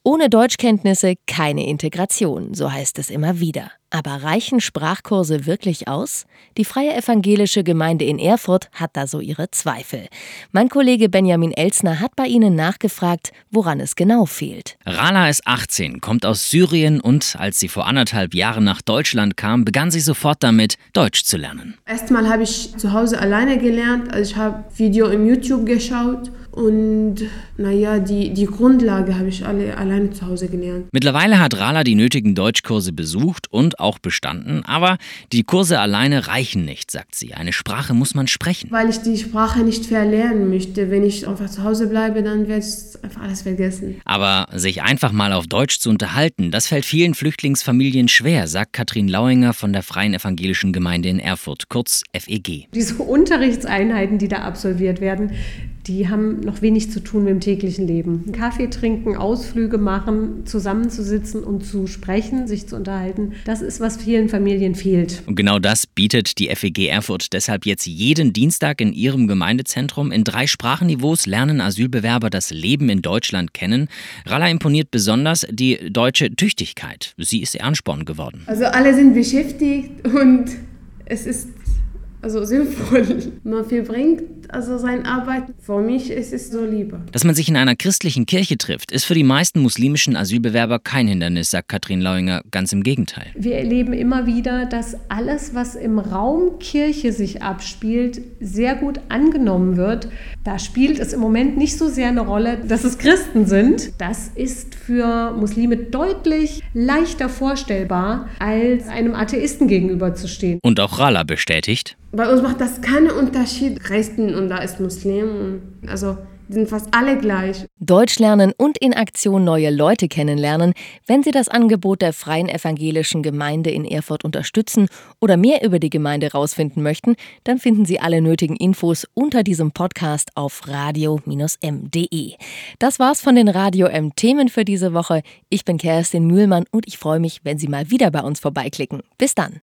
Ohne Deutschkenntnisse keine Integration, so heißt es immer wieder. Aber reichen Sprachkurse wirklich aus? Die Freie Evangelische Gemeinde in Erfurt hat da so ihre Zweifel. Mein Kollege Benjamin Elsner hat bei ihnen nachgefragt, woran es genau fehlt. Rala ist 18, kommt aus Syrien und als sie vor 1,5 Jahren nach Deutschland kam, begann sie sofort damit, Deutsch zu lernen. Erstmal habe ich zu Hause alleine gelernt, also ich habe Video im YouTube geschaut und die Grundlage habe ich alle alleine zu Hause gelernt. Mittlerweile hat Rala die nötigen Deutschkurse besucht und auch bestanden, aber die Kurse alleine reichen nicht, sagt sie. Eine Sprache muss man sprechen. Weil ich die Sprache nicht verlernen möchte. Wenn ich einfach zu Hause bleibe, dann werde ich einfach alles vergessen. Aber sich einfach mal auf Deutsch zu unterhalten, das fällt vielen Flüchtlingsfamilien schwer, sagt Katrin Lauinger von der Freien Evangelischen Gemeinde in Erfurt, kurz FEG. Diese Unterrichtseinheiten, die da absolviert werden, die haben noch wenig zu tun mit dem täglichen Leben. Kaffee trinken, Ausflüge machen, zusammenzusitzen und zu sprechen, sich zu unterhalten, das ist, was vielen Familien fehlt. Und genau das bietet die FEG Erfurt deshalb jetzt jeden Dienstag in ihrem Gemeindezentrum. In 3 Sprachenniveaus lernen Asylbewerber das Leben in Deutschland kennen. Rala imponiert besonders die deutsche Tüchtigkeit. Sie ist ihr Ansporn geworden. Also alle sind beschäftigt und es ist sinnvoll. Man verbringt seine Arbeit. Für mich ist es so lieber. Dass man sich in einer christlichen Kirche trifft, ist für die meisten muslimischen Asylbewerber kein Hindernis, sagt Katrin Lauinger. Ganz im Gegenteil. Wir erleben immer wieder, dass alles, was im Raum Kirche sich abspielt, sehr gut angenommen wird. Da spielt es im Moment nicht so sehr eine Rolle, dass es Christen sind. Das ist für Muslime deutlich leichter vorstellbar, als einem Atheisten gegenüberzustehen. Und auch Rala bestätigt: Bei uns macht das keinen Unterschied. Christen und da ist Muslim. Die sind fast alle gleich. Deutsch lernen und in Aktion neue Leute kennenlernen. Wenn Sie das Angebot der Freien Evangelischen Gemeinde in Erfurt unterstützen oder mehr über die Gemeinde rausfinden möchten, dann finden Sie alle nötigen Infos unter diesem Podcast auf radio-m.de. Das war's von den Radio M Themen für diese Woche. Ich bin Kerstin Mühlmann und ich freue mich, wenn Sie mal wieder bei uns vorbeiklicken. Bis dann.